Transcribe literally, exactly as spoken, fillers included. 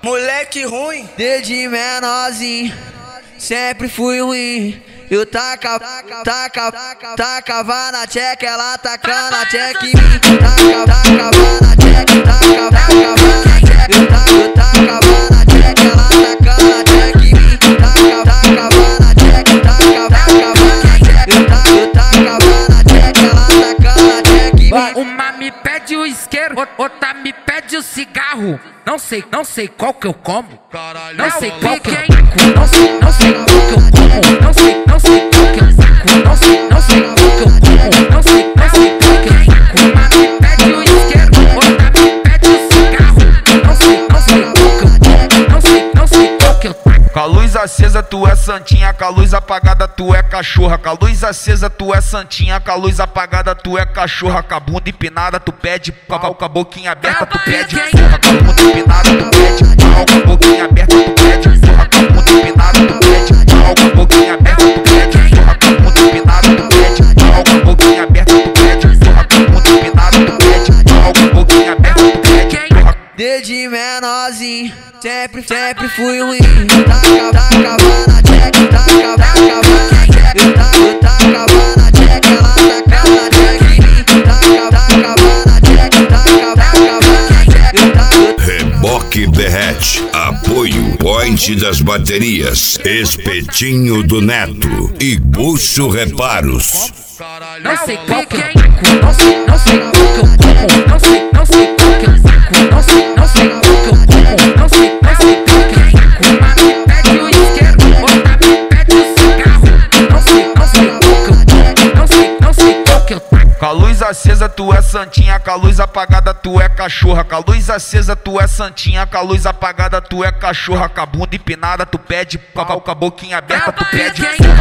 Moleque ruim, desde menorzinho, sempre fui ruim. Eu taca, taca, tacava na tcheca, ela tacava na tcheca em mim. Taca, tacava na tcheca, tacava, tacava na tcheca. Eu taca, eu tacava na tcheca, ela tacava na tcheca em mim. Taca, tacava na tcheca, tacava, tacava na tcheca. Eu taca, eu tacava na tcheca, ela tacava na tcheca em mim. Uma me pede o isqueiro, outra me pede o cigarro. Não sei, não sei qual que eu como. Não sei qual que eu taco. Não sei, não sei qual que eu como. Não sei, não sei qual que eu taco. Não sei, não sei qual que eu como. Não sei, não sei qual que eu taco. Uma me pede o isqueiro, outra me pede o cigarro. Não sei, não sei qual que eu como. Não sei, não sei qual que eu taco. Com a luz acesa tu é santinha, com a luz apagada tu é cachorra. Com a luz acesa tu é santinha, com a luz apagada tu é cachorra. Com a bunda empinada tu pede pau, com a boquinha aberta tu pede porra. Com a bunda empinada tu pede pau, com a boquinha aberta tu pede porra. Com a bunda empinada tu pede pau, com a boquinha aberta tu pede porra. Com a bunda empinada tu pede pau, com a boquinha aberta tu pede porra. Com a bunda empinada tu pede pau, com a boquinha aberta tu pede porra. Desde menorzinho, sempre, sempre fui ruim. Taca, tacava na tcheca, tacava, tacava na tcheca. Eu taca, eu tacava na tcheca, ela tacava na tcheca em mim. Taca, tacava na tcheca, tacava, tacava na tcheca. Eu taca, eu Reboque Berrete, apoio Point das Baterias, Espetinho do Neto e Bucho Reparos. Não sei qual que eu taco. Não sei, não sei qual que eu como. Não sei, não sei qual que eu taco. Não sei, não sei qual que eu como. Não sei, não sei qual que eu taco. Uma me pede o isqueiro, outra me pede o cigarro. Não sei, não sei qual que eu como. Não sei, não sei qual que eu taco. Com a luz acesa tu é santinha, com a luz apagada tu é cachorra. Com a luz acesa tu é santinha, com a luz apagada tu é cachorra. Com a bunda empinada tu pede pau, com a boquinha aberta tu pede